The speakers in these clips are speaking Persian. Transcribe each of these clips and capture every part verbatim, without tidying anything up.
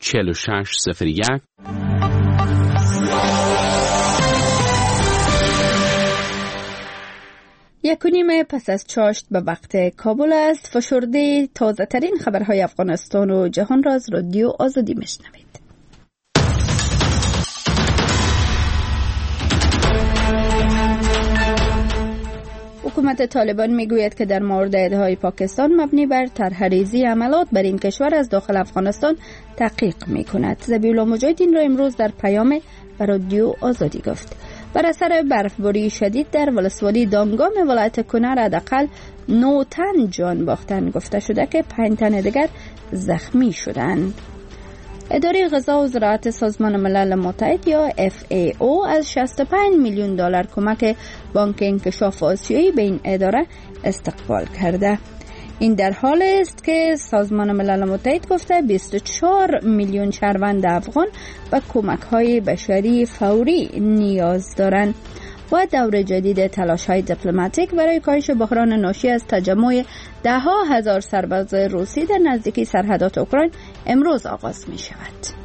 چهل و شش صفر یک. یک و نیم پس از چاشت به وقت کابل است. فشرده تازه ترین خبرهای افغانستان و جهان را از رادیو آزادی میشنوید. حکومت طالبان میگوید که در مورد ادعای پاکستان مبنی بر طرح‌ریزی عملات بر این کشور از داخل افغانستان تحقیق میکند. ذبیحالله مجاهد این را امروز در پیام به رادیو آزادی گفت. بر اثر برفباری شدید در ولسوالی دامگام ولایت کنر حداقل نه تن جان باختند. گفته شده که پنج تن دیگر زخمی شدند. اداره غذا و زراعت سازمان ملل متحد یا اف ای او از شصت و پنج میلیون دلار کمک بانک انکشاف آسیایی به این اداره استقبال کرده. این در حال است که سازمان ملل متحد گفته بیست و چهار میلیون شهروند افغان به کمک‌های بشری فوری نیاز دارند و دور جدید تلاش‌های دیپلماتیک برای کاهش بحران ناشی از تجمع ده ها هزار سرباز روسی در نزدیکی سرحدات اوکراین امروز آغاز می شود.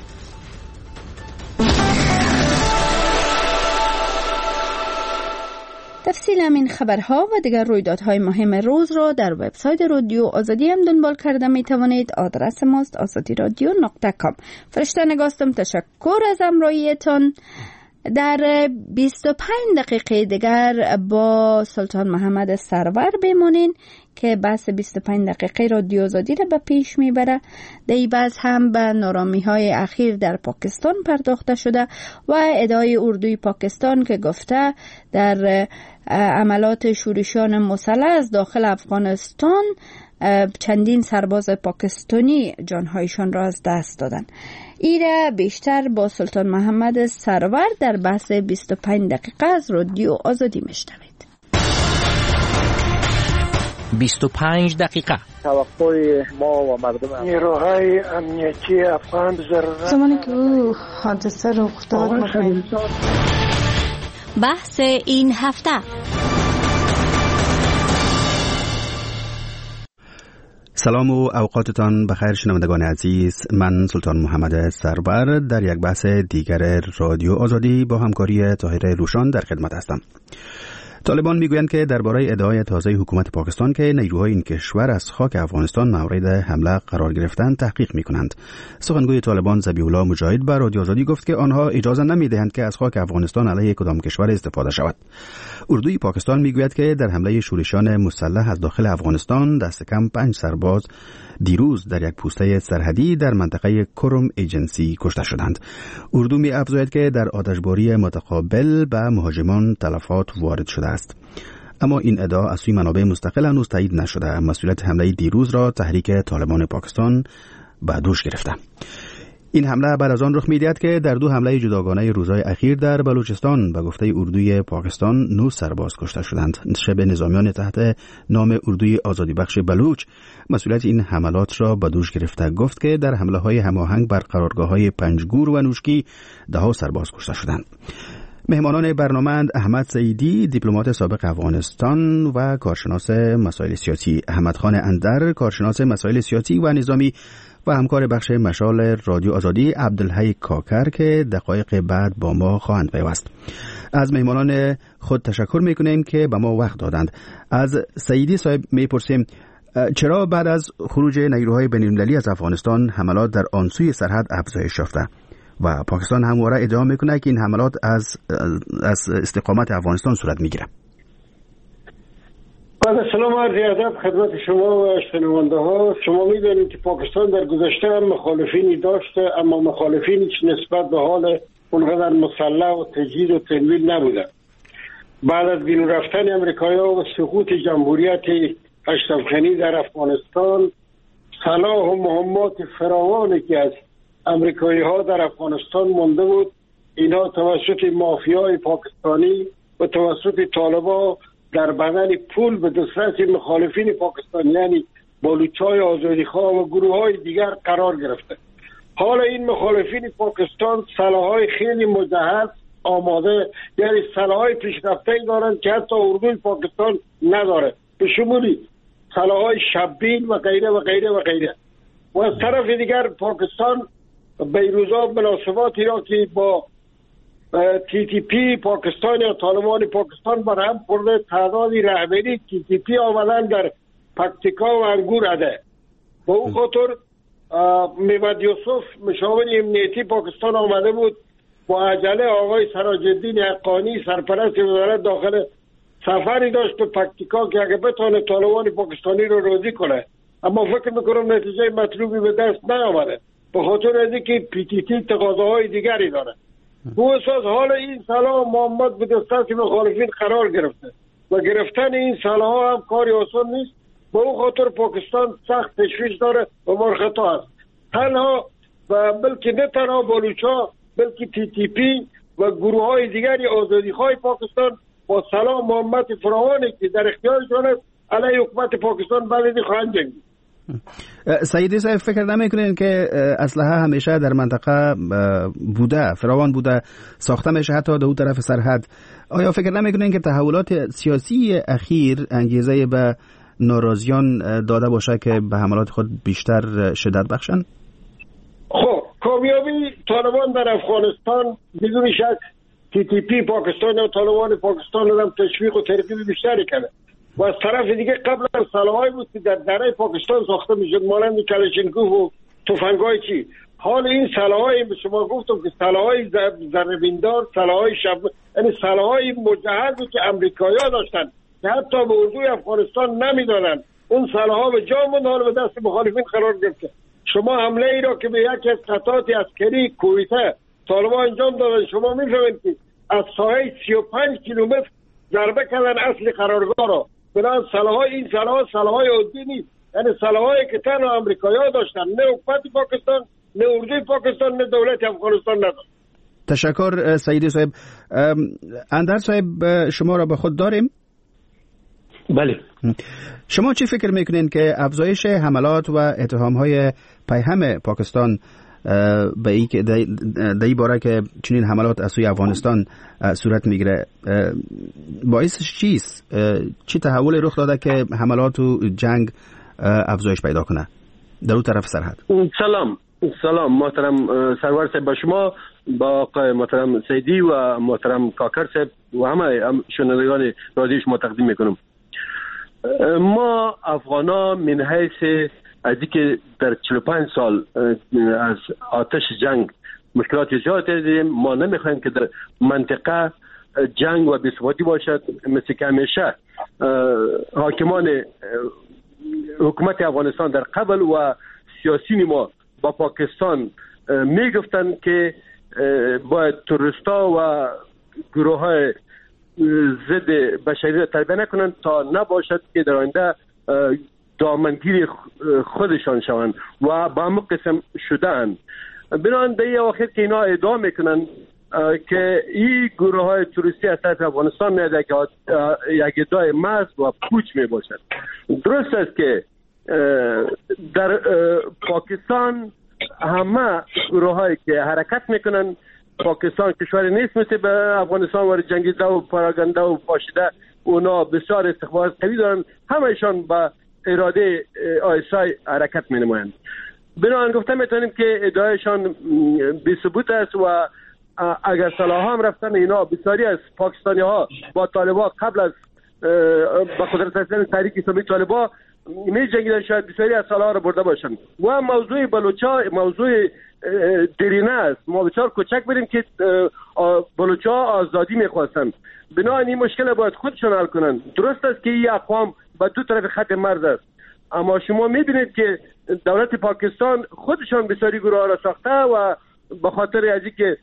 تفصیل همین خبرها و دیگر رویدادهای مهم روز را در وبسایت رادیو آزادی هم دنبال کرده می توانید. آدرس ماست آزادی رادیو نقطه کام. فرشته نگاستم، تشکر از همراهیتان. در بیست و پنج دقیقه دیگر با سلطان محمد سرور بمانین که بحث بیست و پنج دقیقه رادیو آزادی را به پیش میبره. در این بحث هم به نارامی‌های اخیر در پاکستان پرداخته شده و ادعای اردوی پاکستان که گفته در عملات شورشیان مسلح از داخل افغانستان چندین سرباز پاکستانی جانهایشان را از دست دادن. ایره بیشتر با سلطان محمد سرور در بحث بیست و پنج دقیقه از رادیو آزادی میشنوید. بیست و پنج دقیقه توقع ما و مردم نیروهای امنیتی افغان ضرورت زمانی که او حادثه رخ داد بحث این هفته. سلام و اوقاتتان بخیر شنوندگان عزیز. من سلطان محمد سرور در یک بحث دیگر رادیو آزادی با همکاری طاهر روشان در خدمت هستم. طالبان میگویند که درباره ادعای تازه حکومت پاکستان که نیروهای این کشور از خاک افغانستان مورد حمله قرار گرفتند تحقیق میکنند. سخنگوی طالبان ذبیحالله مجاهد به رادیو آزادی گفت که آنها اجازه نمیدهند که از خاک افغانستان علیه کدام کشور استفاده شود. اردوی پاکستان میگوید که در حمله شورشیان مسلح از داخل افغانستان دست کم پنج سرباز دیروز در یک پوسته سرحدی در منطقه کرم ایجنسی کشته شدند. اردو می افزاید که در آتشباری متقابل به مهاجمان تلفات وارد شده است. اما این ادعا از سوی منابع مستقل هنوز تایید نشده. مسئولیت حمله دیروز را تحریک طالبان پاکستان به دوش گرفته. این حمله بعد از آن رخ می‌دهد که در دو حمله جداگانه روزهای اخیر در بلوچستان به گفته اردوی پاکستان نه سرباز کشته شدند. شب نظامیان تحت نام اردوی آزادی بخش بلوچ مسئولیت این حملات را به دوش گرفته. گفت که در حمله‌های هماهنگ بر قرارگاه‌های پنجگور و نوشکی ده ها سرباز کشته شدند. مهمانان برنامه احمد سعیدی، دیپلمات سابق افغانستان و کارشناس مسائل سیاسی، احمد خان اندر، کارشناس مسائل سیاسی و نظامی و همکار بخش مشال رادیو آزادی عبدالحی کاکر که دقایق بعد با ما خواهند پیوست. از مهمانان خود تشکر میکنیم که به ما وقت دادند. از سعیدی صاحب میپرسیم چرا بعد از خروج نیروهای بین‌المللی از افغانستان حملات در آن سوی سرحد افزایش یافته و پاکستان همواره ادعا میکنه که این حملات از از استقامت افغانستان صورت میگیره؟ با سلام عرض ادب خدمت شما و شنونده ها. شما میدونید که پاکستان در گذشته هم مخالفینی داشته، اما مخالفینی که نسبت به حال اونقدر مسلح و تجهیز و تمویل نبوده. بعد از بیرون رفتن امریکایی‌ها و سقوط جمهوریت اشرف در افغانستان، صلاح و مهمات فراوانی که از امریکایی‌ها در افغانستان مانده بود، اینا توسط مافیای پاکستانی و توسط طالبان در بدن پول به دسترس مخالفین پاکستان یعنی بلوچ‌های آزادیخواه و گروه‌های دیگر قرار گرفته. حالا این مخالفین پاکستان سلاح‌های خیلی مجهز آماده، یعنی سلاح‌های پیشرفته‌ای دارند که حتی اردوی پاکستان نداره، به شمول سلاح‌های شبین و غیره و غیره و غیره. و از طرف دیگر پاکستان بیروزا مناسباتی را که با تی تی پی پاکستان یا طالبان پاکستان بر هم خورده، تعدادی رهبری تی تی پی آمدن در پکتیکا و انگور عده. با او خاطر میمد یوسف مشاور امنیتی پاکستان آمده بود با عجله. آقای سراج الدین حقانی سرپرست وزارت داخل سفری داشت به پکتیکا که اگه بتونه طالبان پاکستانی رو راضی کنه، اما فکر میکنم نتیجه مطلوبی به دست نیامده به خاطر از اینکه پی تی تی تقاضاهای دیگری داره. به اساس حال این سلاح محمد به دست مخالفین قرار گرفته و گرفتن این سلاح هم کاری آسان نیست. به اون خاطر پاکستان سخت تشویش داره و مرخطا است. تنها و بلکه نه تنها بلوچا بلکه تی تی پی و گروه های دیگری آزادی خواه پاکستان با سلاح محمد فراوانی که در اختیارشان است علیه حکومت پاکستان بلدی خواهند جنگید. سیدی صاحب فکر نمیکنین که اسلحه همیشه در منطقه بوده، فراوان بوده، ساخته میشه حتی در اون طرف سرحد؟ آیا فکر نمیکنین که تحولات سیاسی اخیر انگیزه به ناراضیان داده باشه که به حملات خود بیشتر شدت بخشن؟ خب کامیابی طالبان در افغانستان بدون شک تی تی پی پاکستان و طالبان پاکستان رو هم تشویق و ترغیب بیشتری کرده و از طرف دیگه قبل از سلاحایی بود که در دره پاکستان ساخته میشد مانند کلاشینکوف و تفنگ‌های چی. حال این سلاحایی به شما گفتم که سلاحای ذره‌بیندار، سلاحای شب، یعنی سلاحای مجهز بود که امریکایی‌ها داشتن که حتی به اردوی افغانستان نمیدادن. اون سلاح‌ها به جا موند، حال به دست مخالفین قرار گرفته. شما حمله ای را که به یکی از قطعات عسکری کویته طالبان انجام دادن، شما می‌فهمید که از ساحه سی و پنج کیلومتر ضربه کردن اصل قرارگاه را. بنابراین سلاح‌های این سلاح سلاح‌های عادی نیست، یعنی سلاح‌هایی که تنها آمریکایی‌ها داشتن، نه حکومت پاکستان، نه اردوی پاکستان، نه دولت افغانستان نداشت. تشکر سیدی صاحب. اندر صاحب شما را به خود داریم؟ بله. شما چی فکر میکنین که افزایش حملات و اتهام‌های پیهم پاکستان به این که در این باره که چنین حملات از سوی افغانستان صورت میگیره باعثش چیست؟ چی تحول رخ داده که حملات و جنگ افزایش پیدا کنه در اون طرف سرحد؟ سلام سلام محترم سرور صاحب، با شما، با آقای محترم سیدی و محترم کاکر صاحب و همه شنوندگان رادیو شما تقدیم میکنم. ما افغانا من حیث از اینکه در چهل و پنج سال از آتش جنگ مشکلات ایجاد دیدیم، ما نمیخوایم که در منطقه جنگ و بی‌ثباتی باشد. مثل که همیشه حاکمان حکومت افغانستان در قبل و سیاسیون ما با پاکستان میگفتن که باید تروریستا و گروه های ضد بشری تربیه نکنند تا نباشد که در آینده دامنگیری خودشان شوند و با همون قسم شدن. بنابراین در این آخر که اینا ادعا میکنن که این گروه های توریستی از طرف افغانستان میاد یک ادعای محض و پوچ میباشد. درست است که در پاکستان همه گروه هایی که حرکت میکنن، پاکستان کشوری نیست مثل به افغانستان و جنگیده و پراگنده و پاشیده، اونا بسیار استخبارات قوی دارن، همهشان با اراده آیسای حرکت می نمایند. بنابراین گفته میتونیم که ادعایشان بی ثبوت است و اگر سلاح هم رفتن اینا بسیاری از پاکستانی ها با طالبان قبل از با قدرت رسیدن تحریک اسلامی طالبان می جنگیدن، شاید بسیاری از سلاح را برده باشند. و موضوع بلوچا موضوع درینه است. ما بسیار کوچک بریم که بلوچا آزادی میخواستن، بنابراین این مشکل باید خودشان حل کنند. درست است که این اقوام به دو طرف خط مرز است، اما شما میبینید که دولت پاکستان خودشان بسیاری گروه ها را ساخته و به خاطر از اینکه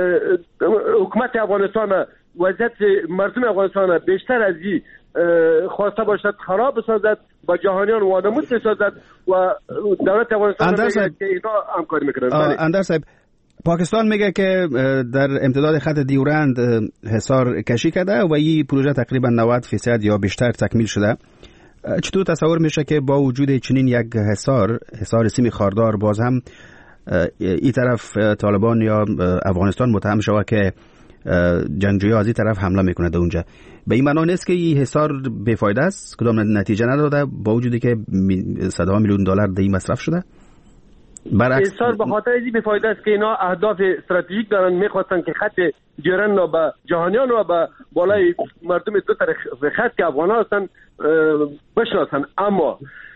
حکومت افغانستان وضعیت مردم افغانستان بیشتر از این خواسته باشد خراب بسازد، با جهانیان وانمود بسازد و دولت افغانستان میگه که اینا همکاری میکنند. اندر صاحب، پاکستان میگه که در امتداد خط دیورند حصار کشی کرده و این پروژه تقریبا نود درصد یا بیشتر تکمیل شده. چطور تصور میشه که با وجود چنین یک حصار حصار سیمی خاردار باز هم این طرف طالبان یا افغانستان متهم شود که جنگجویی از این طرف حمله میکنه در اونجا؟ به این معنی نیست که این حصار بیفایده است، کدام نتیجه نداده با وجودی که صدها میلیون دلار در این مصرف شده؟ اصرار به خاطر این بیفایده است که اینا اهداف استراتژیک دارن، میخواستن که خط دیارن را به جهانیان و به بالای مردم دو طرف خط که افغان هستن بشناسن. اما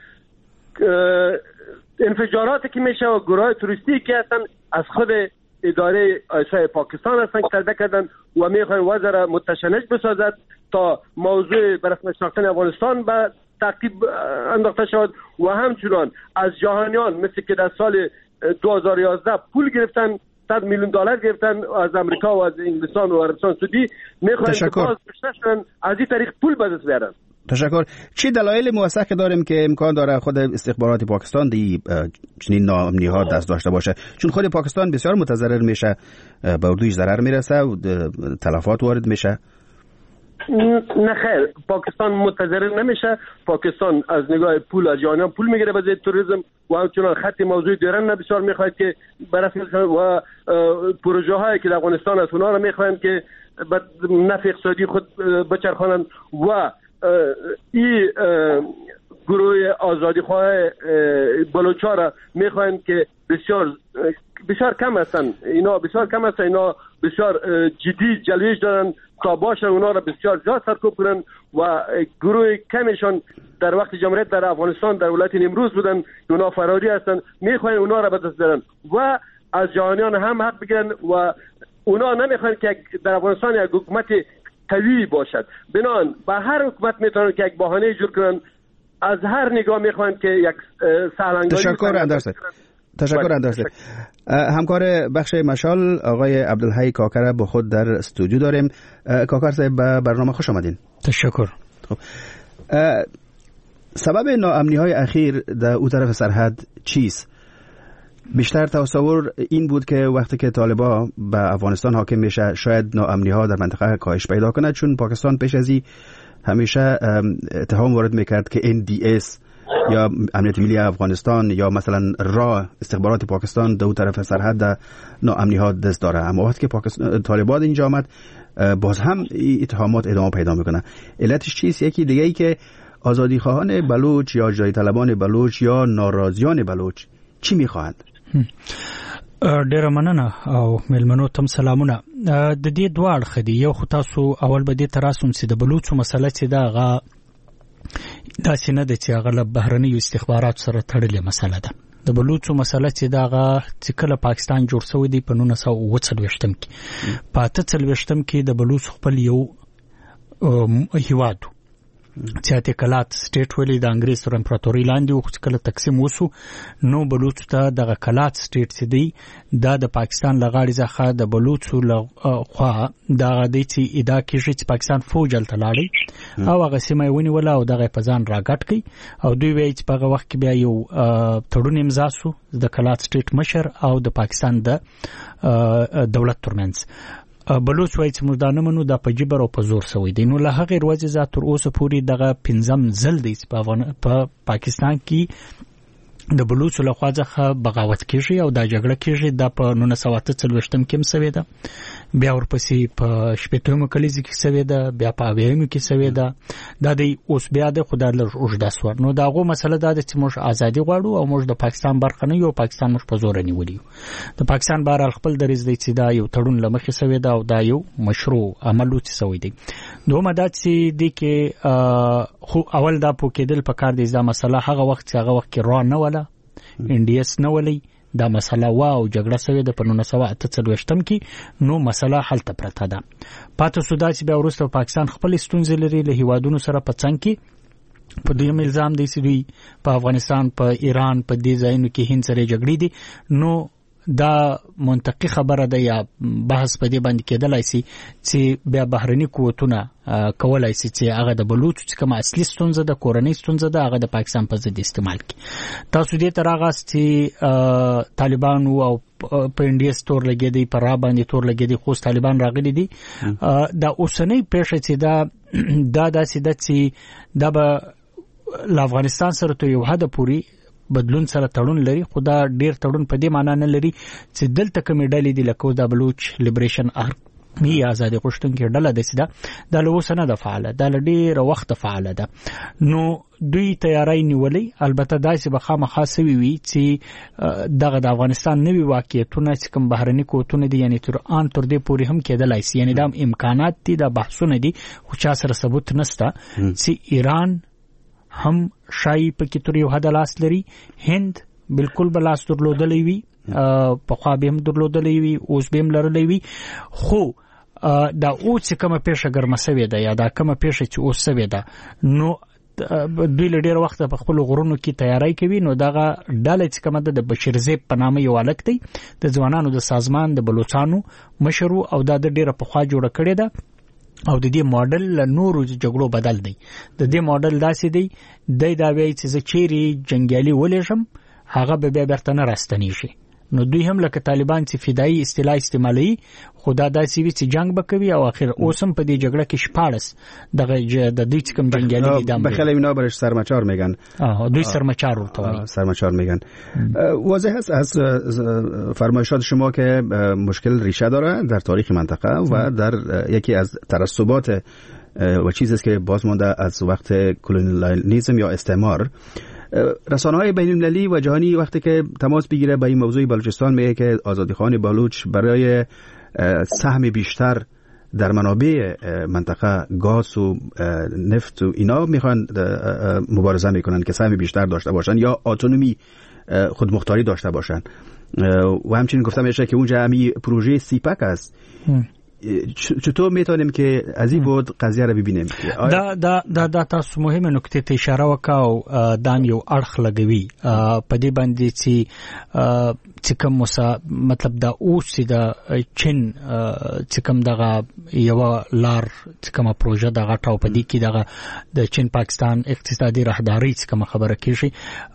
انفجاراتی که میشه و گروه توریستی که هستن از خود اداره آیسای پاکستان هستن که تلده کردن و میخواین وضع را متشنج بسازد تا موضوع برسم شناختن افغانستان به تعقیب انداخته شد و همچنان از جهانیان مثل که در سال دو هزار و یازده پول گرفتن، صد میلیون دلار گرفتن از امریکا و از انگلستان و عربستان سعودی، میخواین که باز بشتشن از این طریق پول به دست بیارن. تشکر. چی دلایل موثق داریم که امکان داره خود استخبارات پاکستان دی چنین ناامنی ها دست داشته باشه؟ چون خود پاکستان بسیار متضرر میشه، به اردویش ضرر میرسه و تلفات وارد میشه. نه خیر، پاکستان متضرر نمیشه. پاکستان از نگاه پول از جهانیان پول میگیره به ضد توریسم و همچنان خط موضوع دیرن بسیار میخواد که برای و پروژه هایی که در افغانستان از اونها رو میخوان که به نفع اقتصادی خود بچرخانن و این گروه آزادی خواه بلوچا را میخوان که بسیار بسیار کم هستن، اینا بسیار کم هستن، اینا بسیار جدی جلویش دارن تا باشن اونا را بسیار زیاد سرکوب کنن و گروه کمشان در وقت جمهوریت در افغانستان در ولایت نیمروز بودن، اونا فراری هستن، میخوان اونا را به دست بیارن و از جهانیان هم حق بگیرن و اونا نمیخوان که در افغانستان یک حکومت قوی باشد. بنان به هر حکومت میتونن که یک بهانه جور کنن، از هر نگاه میخوان که یک سهلنگاری. تشکر اندرست. تشکر اندرست. همکار بخش مشال آقای عبدالحی کاکر با خود در استودیو داریم. کاکر صاحب به برنامه خوش آمدین. تشکر. خب سبب ناامنی های اخیر در او طرف سرحد چیست؟ بیشتر تصور این بود که وقتی که طالبان به افغانستان حاکم میشه شاید ناامنی ها در منطقه کاهش پیدا کنه، چون پاکستان پیش از این همیشه اتهام وارد میکرد که ان دی اس یا امنیت ملی افغانستان یا مثلا را استخبارات پاکستان در طرف سرحد در ناامنی ها دست داره. اما وقتی که پاکستان طالبان اینجا آمد باز هم اتهامات ادامه پیدا میکنه. علتش چیست؟ یکی دیگه ای که آزادی خواهان بلوچ یا جای طلبان بلوچ یا ناراضیان بلوچ چی میخواهند؟ ډیره مننه او ملمنو تم سلامونه. د دې دوه اړخ دي، یو خو تاسو اول به دې تراسم چې د بلوچو مسله چې دا غا داسې نه ده چې هغه له بهرنیو استخباراتو سره تړلې مسله ده. د بلوچو مسله چې دا غا چې کله پاکستان جوړ شوی دی په نولس سوه اوه څلوېښتم کې په اته څلوېښتم کې د بلوچ خپل یو هیواد چې اته کلات سټیټ ویلي د انګریز تر امپراتوري لاندې او چې کله تقسیم وسو نو بلوچ ته د کلات سټیټ چې دی دا د پاکستان لغاړي ځخه د بلوچو لخوا دا د چې ادا کیږي چې پاکستان فوج تل لاړي او هغه سیمه ونی ولا او دغه پزان راګټ کی او دوی وایي چې په هغه وخت کې بیا یو تړون امضا شو د کلات سټیټ مشر او د پاکستان د دولت ترمنځ. بلوچ وایي چې موږ دا نه منو، دا په جبر او په زور سوی دی. نو له هغې ورځې ځا تر اوسه پورې دغه پنځم ځل دی چې په پاکستان کې د بلوچو لخوا څخه بغاوت کیږي او دا جګړه کیږي. دا په نولس سوه اته څلوېښتم کې هم سوې ده، بیا ورپسې په شپېتمو کلیزه کې سوې ده، بیا په اویایمو کې سوې ده. دا دی اوس بیا د خو دا لږ اوږده سوه. نو د هغو مسله دا ده چې موږ ازادي غواړو او موږ د پاکستان برخه نه یو، پاکستان موږ په زوره نیولي یو. د پاکستان بهرحال خپل دریځ دی چې دا یو تړون له مخې سوې ده او دا یو مشروع عمل و چې سوی دی. دومره دا چې دی کې خو اول دا پوه کېدل پکار دی دا مسله هغه وخت چې هغه وخت کې را نه وله ان ډي اس نه ولی دا مسله وا او جګړه سوې ده په نولس سوه اته څلوېښتم کې. نو مسله هلته پرته ده. پاتې شو دا چې بیا وروسته پاکستان خپل ستونزې لري له هیوادونو سره په څنګ کې. په دویم الزام دی چې دوی په افغانستان په ایران په دې ځایونو کې هند سره جګړې دي. نو دا منطقي خبره ده یا بحث په دې باندې کېدلای شي چې بیا بهرني قوتونه کولای شي چې هغه د بلوچ چې کوم اصلي ستونزه ده، کورنۍ ستونزه ده، هغه د پاکستان په ضد استعمال کړي. تاسو دې تر هغه چې طالبان او په انډیا ستور لګېدي په را باندې تور لګېدي خو طالبان راغلي دي. دا اوسنۍ پیښه چې دا دا داسې ده چې دا به له افغانستان سره ته یو حد پورې بدلون سره تړون لري، خو دا ډیر تړون په دې معنی نه لري چې دلته کومې ډلې دي لکه د بلوچ لیبریشن می آزادي غوښتونکي ډله د سیده د لوسنه د فعاله د ډېر وخت فعاله ده نو دوی تیاری نیولې البته داسې به خامخا سوي وي چې دغه د افغانستان نوي واقعیتونه چې کوم بهرني کوتونه دي یعنی تر ان تر دې پورې هم کېدلای شي یعنی دا امکانات دي د بحثونه دي خو چا سره ثبوت نشته چې ایران هم شای په کې تر یو حد لاس لري هند بالکل بلاس درلودلې وي په خوا به هم درلودلې وي اوس به هم لرلې وي خو دا او چې کومه پیښه ګرمسوي ده یا دا کومه پیښه چې اوس سوي ده نو دوی له ډېر وخت په خپل غرونو کې تیاری کوي نو دغه ډله چې کومه د بشیرزیب په نامه یو الک دی د ځوانانو د سازمان د بلوچستانو مشرو او دا د ډېر په خوا جوړه کړې ده او د دې ماډل له نورو جګړو بدل دی د دې ماډل داسې دی د دا وی چې چیرې جنگیالي ولېږم هغه به بیا بیرته نه راستنیږي نو دوی هم لکه طالبان چې فدایي اصطلاح استعمالي خدا داسې وی چې جنگ بکوي او اخر اوسم په دې جګړه کې شپارس دغه د دوی کم جنگیالي دي بخیل اینا برش سرمچار میگن آها دوی سرمچار ورته سرمچار میگن واضح است از فرمایشات شما که مشکل ریشه داره در تاریخ منطقه و در یکی از تعصبات و چیزی است که باز مانده از وقت کلونیالیسم یا استعمار رسانه‌های بین‌المللی و جهانی وقتی که تماس بگیره به این موضوع بلوچستان میگه که آزادیخوان بلوچ برای سهم بیشتر در منابع منطقه گاز و نفت و اینا میخوان مبارزه میکنن که سهم بیشتر داشته باشن یا اتونومی خودمختاری داشته باشن و همچنین گفتم میشه که اونجا همی پروژه سیپک است چطور میتونیم که از این بود قضیه رو ببینیم دا دا دا, دا تاسو مهمه نکته ته اشاره وکاو دام یو اړخ لګوي په دې باندې چې چې کوم مطلب دا اوس چې د چین چې کوم دغه یو لار چې کوم پروژه دغه ټاو په دې کې دغه د چین پاکستان اقتصادي راهداري چې کوم خبره کیږي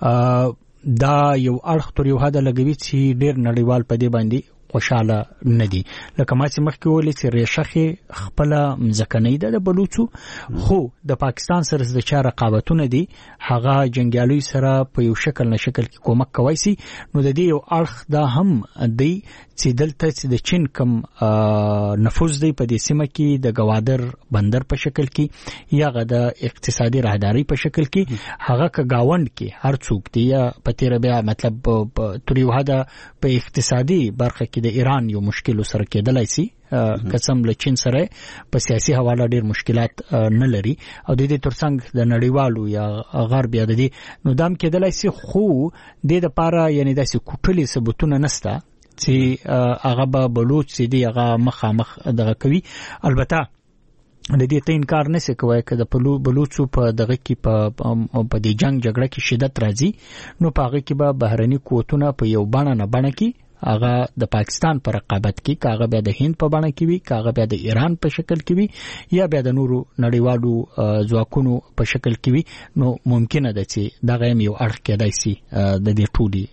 دا یو اړخ تر یو حد لګوي چې ډېر نړیوال په دې باندې خوشاله ندي لکه ما چې مخکې ویلې چې ریشخې خپل مځکنۍ ده د بلوچو خو د پاکستان سره د چا رقابتونه دي هغه جنگیالي سره په یو شکل نه شکل کې کومک کوي سي نو د دې یو اړخ دا هم دی چې دلته چې د چین کم نفوذ دی په دې سیمه کې د گوادر بندر په شکل کې یا غ د اقتصادي راهداري په شکل کې هغه ک گاوند کې هر څوک دی یا په تیر بیا مطلب تر یو حد په اقتصادي برخه کې د ایران یو مشکل سره کېدلای شي قسم له چین سره په سیاسي حواله ډیر مشکلات نه لري او د دې ترڅنګ د نړیوالو یا غرب یا د دې نو دام کېدلای شي خو د دې لپاره یعنی داسې کوټلي ثبوتونه نشته چې هغه به بلوچ دي هغه مخامخ دغه کوي البته د دې ته انکار نشي کوي چې د بلوچو په دغه کې په په دې جنگ جګړه کې شدت راځي نو په هغه کې به بهرني کوتونه په یو بڼه نه بڼه کې هغه د پاکستان پر رقابت کې کاغه بیا د هند په بڼه کې وي کاغه بیا د ایران په شکل کې وي یا بیا د نورو نړیوالو ځواکونو په شکل کې وي نو ممکنه ده چې دغه یو اړخ کېدای شي د دې ټولي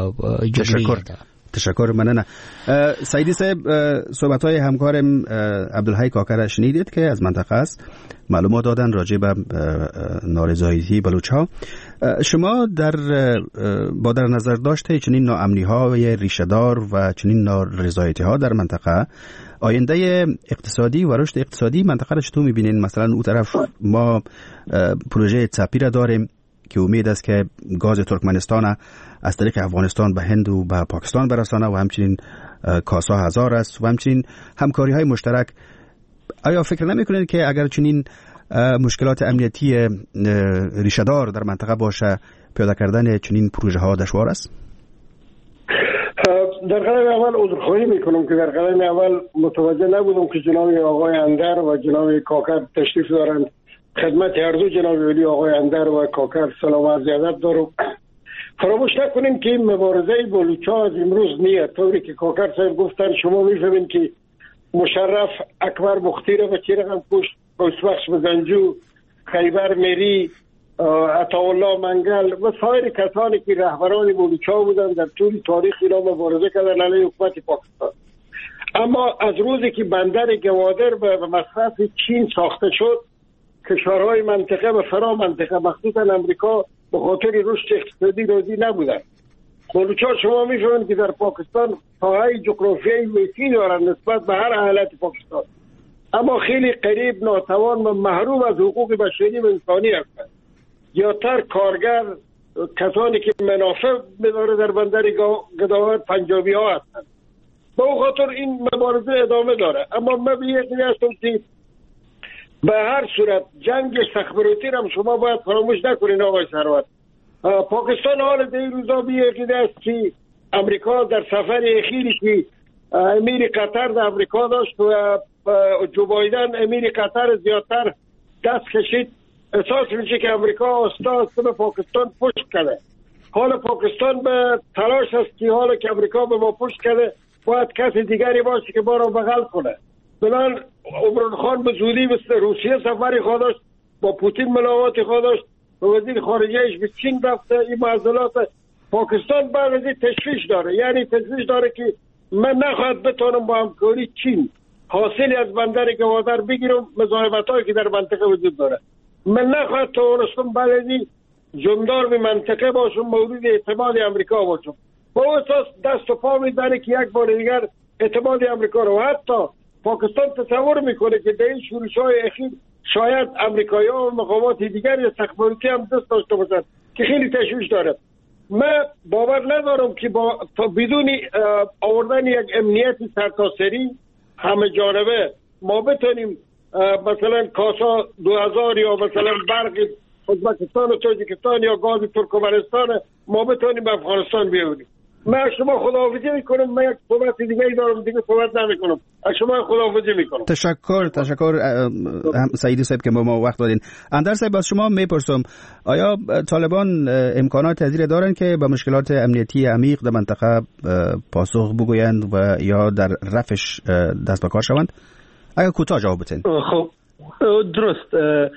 جګړې تشکر مننه سعیدی صاحب صحبت های همکارم عبدالحی کاکر شنیدید که از منطقه است معلومات دادن راجع به نارضایتی بلوچ ها شما در با در نظر داشته چنین ناامنی های ریشه دار و چنین نارضایتی ها در منطقه آینده اقتصادی و رشد اقتصادی منطقه را چطور میبینین؟ مثلا اون طرف ما پروژه تساپی را داریم که امید است که گاز ترکمنستان از طریق افغانستان به هند و به پاکستان برسانه و همچنین کاسا هزار است و همچنین همکاری های مشترک. آیا فکر نمی کنید که اگر چنین مشکلات امنیتی ریشه‌دار در منطقه باشه پیاده کردن چنین پروژه ها دشوار است؟ در قدم اول عذرخواهی میکنم که در قدم اول متوجه نبودم که جناب آقای اندر و جناب کاکر تشریف دارند. خدمت هر دو جناب ولی آقای اندر و کاکر سلام و عرض ادب دارم. فراموش نکنیم که مبارزه بلوچ‌ها از امروز نیست. طوری که کاکر صاحب گفتن شما میفهمین که مشرف اکبر مختی را به چه رقم کشت، بخش بزنجو، خیبر مری، عطاالله منگل و سایر کسانی که رهبران بلوچ‌ها بودند در طول تاریخ اینا مبارزه کردن علیه حکومت پاکستان. اما از روزی که بندر گوادر به مصرف چین ساخته شد کشورهای منطقه و فرا منطقه مخصوصا امریکا به خاطر رشد اقتصادی راضی نبودند. بلوچ‌ها شما می‌فهمید که در پاکستان پایه جغرافیایی وسیعی دارند نسبت به هر ایالت پاکستان، اما خیلی قریب، ناتوان و محروم از حقوق بشری و انسانی هستند. زیادتر کارگر، کسانی که منافع می‌داره در بندر گداوت، پنجابی ها هستند. به اون خاطر این مبارزه ادامه داره. اما من به یقین هستم که به هر صورت جنگ استخباراتی هم شما باید فراموش نکنین آقای ثروت. پاکستان حال در این روزا به یقین است که امریکا در سفر اخیری که امیر قطر در امریکا داشت و جو بایدن امیر قطر زیادتر دست کشید، احساس میشه که امریکا استاد به پاکستان پشت کرده. حال پاکستان به تلاش است که حالا که امریکا به ما پشت کرده باید کسی دیگری باشه که ما را بغل کنه. بلان عمران خان به زودی مثل روسیه سفری خواه داشت، با پوتین ملاقاتی خواه داشت، و وزیر خارجهش به چین رفته. این معضلات پاکستان بعد از این تشویش داره، یعنی تشویش داره که من نخواهد بتونم با همکاری چین حاصلی از بندر گوادر بگیرم، مزاحمت هایی که در منطقه وجود داره. من نخواهد توانستم بعد از این جمدار به منطقه باشم، مورد اعتماد امریکا باشم. با او اساس دست و پا میزنه که یک بار دیگر اعتماد امریکا رو، حتی پاکستان تصور میکنه که در این شورش‌های اخیر شاید امریکایی‌ها و مقامات دیگر استخباراتی هم دست داشته باشند که خیلی تشویش داره. من باور ندارم که با بدون آوردن یک امنیت سرتاسری همه جانبه ما بتونیم مثلا کاسا دو هزار یا مثلا برق ازبکستان و تاجیکستان یا گاز ترکمنستان ما بتونیم به افغانستان بیاریم. من شما خداحافظی میکنم. من یک صحبت دیگه ای دارم، دیگه صحبت نمیکنم. از شما خداحافظی میکنم. تشکر تشکر سعیدی صاحب که با ما وقت دادین. اندر صاحب از شما میپرسم آیا طالبان امکانات پذیر دارن که به مشکلات امنیتی عمیق در منطقه پاسخ بگویند و یا در رفعش دست به کار شوند؟ اگر کوتاه جواب بدین. خب درست.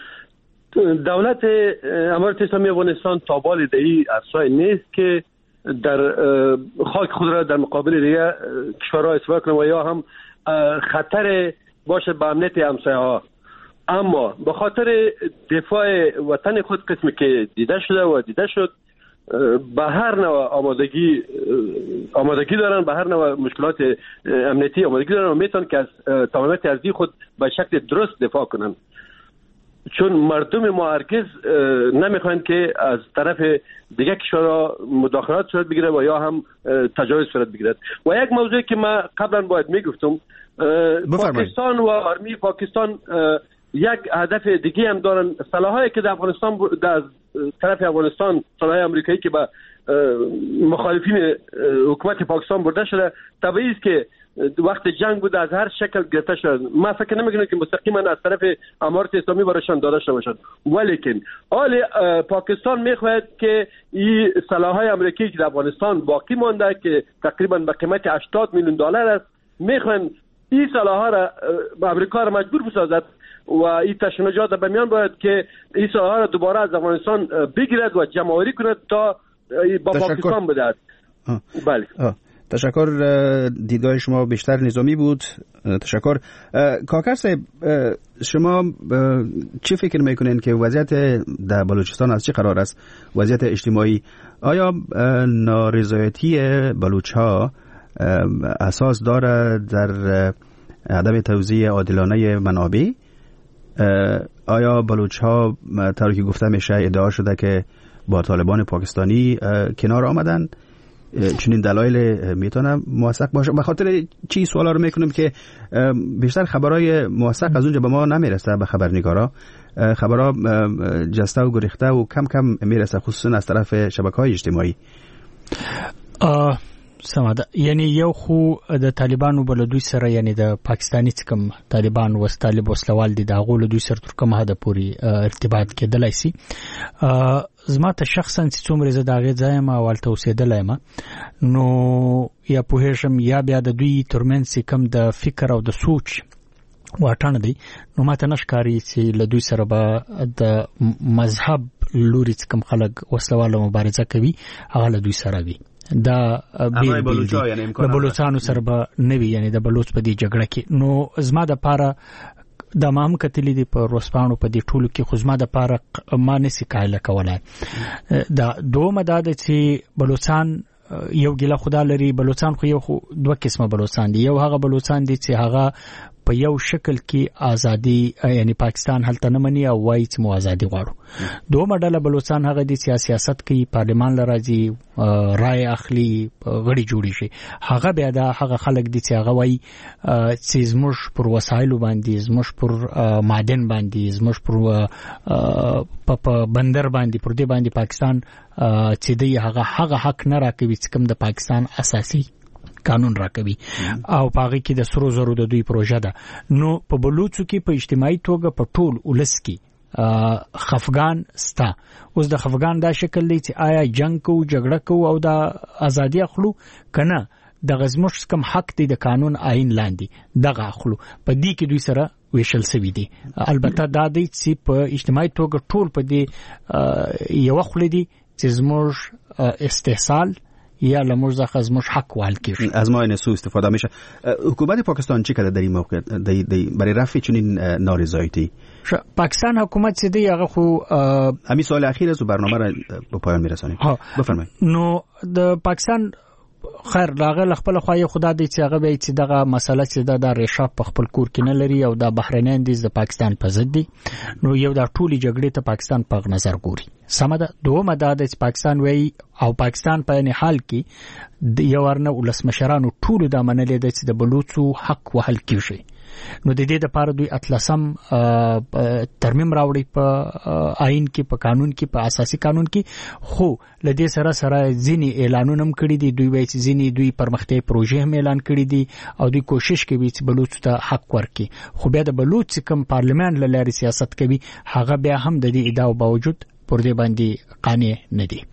دولت امارات اسلامی افغانستان تابال دهی ارسای نیست که در خاک خود را در مقابل دیگه کشورها استفاده کنه و یا هم خطر باشه به امنیت همسایه ها. اما به خاطر دفاع وطن خود قسمی که دیده شده و دیده شد، به هر نوع آمادگی آمادگی دارن، به هر نوع مشکلات امنیتی آمادگی دارن و میتونن که از تمامیت ارضی خود به شکل درست دفاع کنن. چون مردم ما هرگز نمیخواین که از طرف دیگه کشورها مداخلات صورت بگیره و یا هم تجاوز صورت بگیرد. و یک موضوعی که من قبلا باید میگفتم، پاکستان و آرمی پاکستان یک هدف دیگه هم دارن. سلاحایی که در افغانستان در طرف افغانستان، سلاحای امریکایی که به مخالفین حکومت پاکستان برده شده، طبیعی است که وقت جنگ بود از هر شکل گرفته شد. من فکر نمیکنم که مستقیما از طرف امارات اسلامی برایشان داده شده باشد، ولیکن حال پاکستان میخواهد که این سلاحهای امریکایی که در افغانستان باقی مانده که تقریبا به قیمت هشتاد میلیون دلار است، میخواهند این سلاحها را به امریکا را مجبور بسازد و این تشنجات به میان باید که این سلاحها را دوباره از افغانستان بگیرد و جمع‌آوری کند تا با پاکستان بدهد. بله. آه. تشکر. دیدگاه شما بیشتر نظامی بود. تشکر. کاکر صاحب، شما چی فکر میکنین که وضعیت در بلوچستان از چه قرار است؟ وضعیت اجتماعی، آیا نارضایتی بلوچ ها اساس داره در عدم توزیع عادلانه منابع؟ آیا بلوچ ها طوری که گفته میشه ادعا شده که با طالبان پاکستانی کنار آمدن؟ چنین دلایل میتونه موثق باشه؟ به خاطر چی سوالا رو میکنم که بیشتر خبرای موثق از اونجا به ما نمیرسه، به خبرنگارا خبرها جسته و گریخته و کم کم میرسه، خصوصا از طرف شبکه‌های اجتماعي. سماده، یعنی یو خو د طالبانو بل دوی سره، یعنی د پاکستاني څکم طالبان و طالب وسلوال دي د غول دوی سره تر کومه حد پوری ارتباط کېدلای شي. زما ته شخصا چې څومره زه دا غي ځایم او ولته اوسېدلم نو یا په هیڅم یا بیا د دوی ترمنځ کم د فکر او د سوچ واټن دی، نو ماته نشکاري چې له دوی سره به د مذهب لوري څکم خلک وسلوال مبارزه کوي هغه له دوی سره وي. دا بیل بیل دی د بلوچستان سره به نوی، یعنی د بلوچ په دې جګړه کې. نو زما د پاره د مام کتلی دی په روسپانو په دې ټولو کې، خو زما د پاره ما نسی کایله کولای. دا دوه مداد چې بلوچستان یو ګیله خدا لري بلوچستان خو یو خو دوه قسمه بلوچستان دي یو هغه بلوچستان دي چې هغه په یو شکل کې ازادي یعنی پاکستان هلته نه مني او وایي چې مو ازادي غواړو دوه ډله بلوچستان هغه دي چې سیاست کوي پارلمان لراځي رائے اخلي غړي جوړي شي هغه بیا دا هغه خلک دي چې هغه وایي چې زموږ پر وسایلو باندې زموږ پر معدن باندې زموږ پر په بندر باندې پر دې باندې پاکستان چې دی هغه هغه حق نه راکوي چې کوم د پاکستان اساسي قانون راکوي او پاغي کې د سرو زرو د دوی پروژه ده نو په بلوچو کې په اجتماعي توګه په ټول ولس کې خفغان ستا اوس د خفغان دا شکل دی چې آیا جنگ کو جګړه کو او د ازادي اخلو کنه د غزمش کم حق دی د قانون آئین لاندې دغه اخلو په دې کې دوی سره ویشل سوي دي البته دا دی چې په اجتماعي توګه ټول په دې یو خل دي چې زموږ استحصال یا لموز خزمش حق وال کیش از ما این سوء استفاده میشه حکومت پاکستان چی کرده در این موقع برای رفع چنین نارضایتی پاکستان حکومت چه دی هغه خو همین سوال اخیر است و برنامه را به پایان میرسانیم بفرمایید نو د پاکستان خیر راغله خپل خوای خدا دې چې هغه به چې دغه مسله چې د ریشا په خپل کور کې نه لري او د بحرینین د پاکستان په ضد دي نو یو د ټولي جګړې ته پاکستان په نظر ګوري سمه ده دومره د چې پاکستان وی او پاکستان په نه حال کې د یو ورنه ولسمشرانو ټول د منلې د چې د بلوچو حق وهل کیږي نو د دې د پاره دوی اتلسم ترمیم راوړي په آئین کې په قانون کې په اساسي قانون کې خو لدې سره سره ځینی اعلانونه هم کړی دي دوی وایي چې ځینی دوی پرمختیا پروژې هم اعلان کړی دي او دوی کوشش کوي چې بلوچ ته حق ورکړي خو بیا د بلوچ کوم پارلمان له لارې سیاست کوي هغه بیا هم د دې ادعا باوجود پر دې باندې قانع نه دي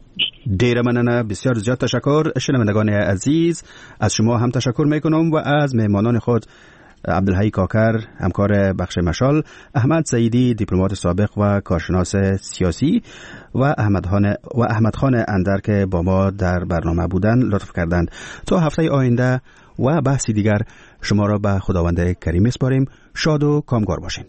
دیر مننه بسیار زیاد تشکر شنوندگان عزیز از شما هم تشکر میکنم و از مهمانان خود عبدالحی کاکر همکار بخش مشال احمد سعیدی دیپلمات سابق و کارشناس سیاسی و احمد خان و احمد خان اندر که با ما در برنامه بودند لطف کردند تا هفته آینده و بحثی دیگر شما را به خداوند کریم میسپاریم شاد و کامگار باشین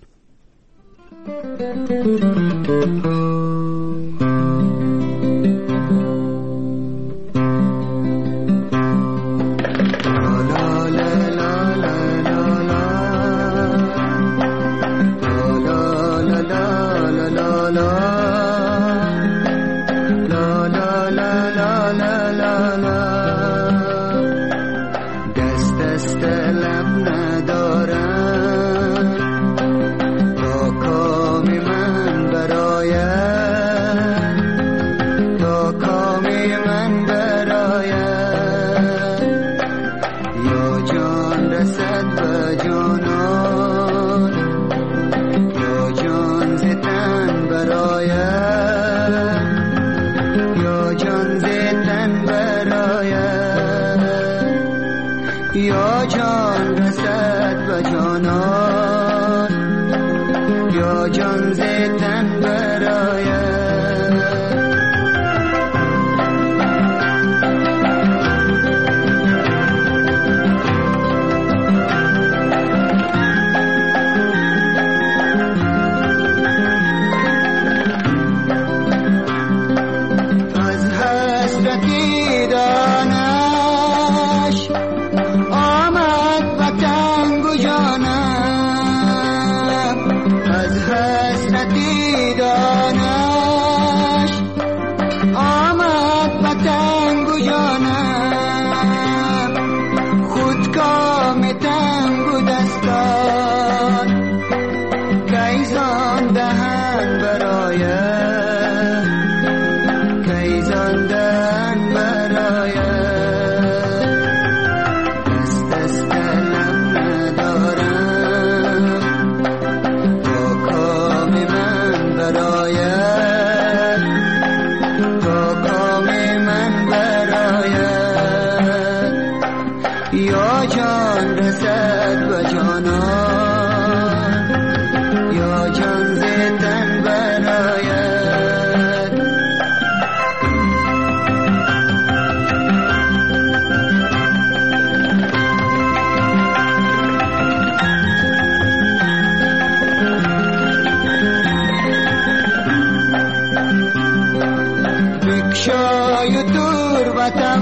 شاید دور وطن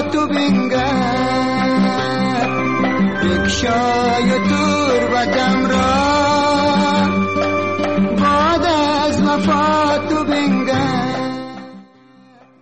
تو بینگر بکشای تور بدم